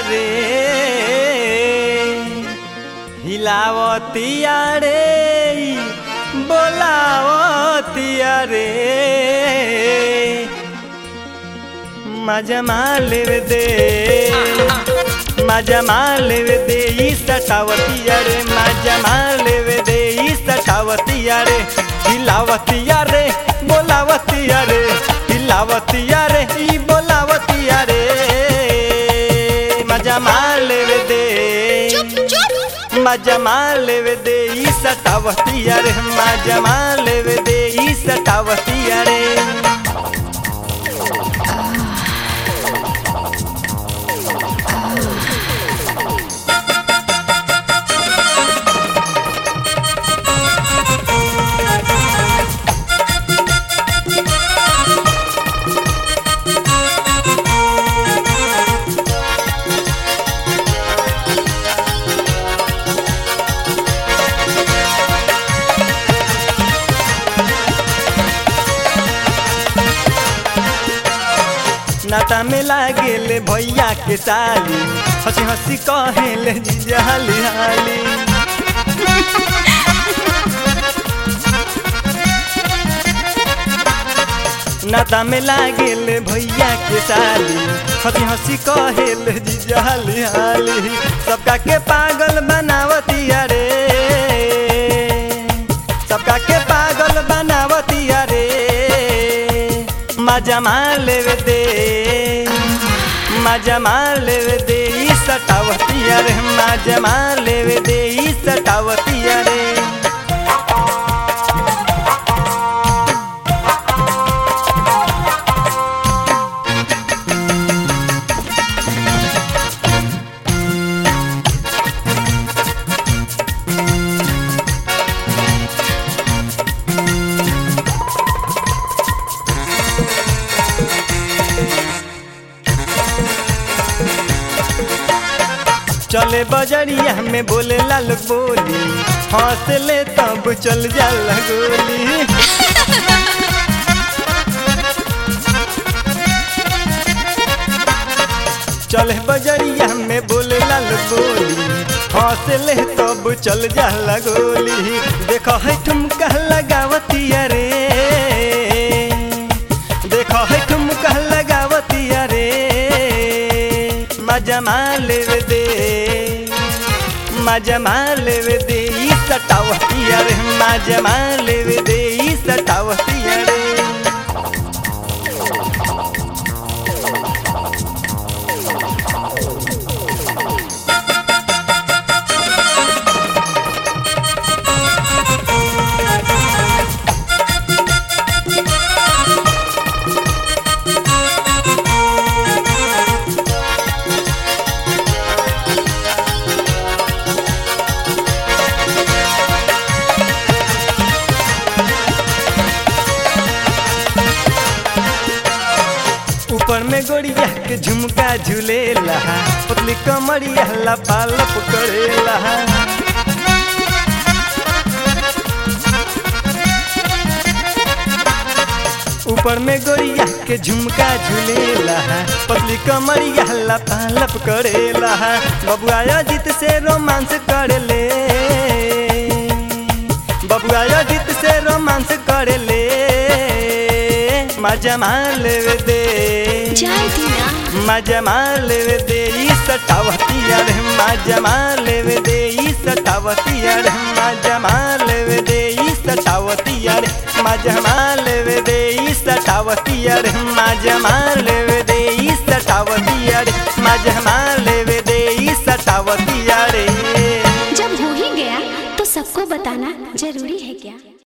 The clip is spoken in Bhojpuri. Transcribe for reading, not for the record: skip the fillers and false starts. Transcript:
रे हिलावतिया रे बोलावतिया रे मजा मालेव दे मजा मालेव दे सटावतिया रे मजा मालेव दे सटावतिया रे हिलावतिया रे बोलावतिया रे हिलावतिया रे बोलावतिया रे मजा मालेव दे मजा मालेव दे सटावतिया रे मजा मालेव दे सटावतिया रे नाता में लागेल भैया के साली हंसी हंसी कहेले जीजा हाली हाली नाता में लागेल भैया के साली हंसी हंसी कहेले जीजा हाली हाली सबका के पागल बनावतिया रे सबका के पागल बनावतिया रे मजा मालेव दे मजा मालेव दे सटावतिया रे मजा मालेव दे सटावतिया रे चले बजरिया में बोले लाल बोली हंस ले तब चल जाला गोली चले बजरिया में बोले लाल बोली हंस ले तब चल जाला गोली देखो है ठुमका लगावतिया रे देखो है ठुमका लगावतिया रे मजा मालेव दे मजा मालेव दे सटावतिया रे मजा मालेव दे सटावतिया रे ऊपर में गोड़िया के झुमका झूलेला पतली कमरिया लपालप करेला ऊपर में गोड़िया के झुमका झूलेला पतली कमरिया लपालप करेला बबुआ अजित से रोमांस करेले बबुआ अजित से रोमांस करेले मजा मालेव दे मजा मालेव दे सटावतिया रे मजा मालेव दे सटावतिया रे मजा मालेव दे सटावतिया रे मजा मालेव दे सटावतिया रे मजा मालेव दे सटावतिया रे मजा मालेव दे सटावतिया रे जब हो ही गया तो सबको बताना जरूरी है क्या।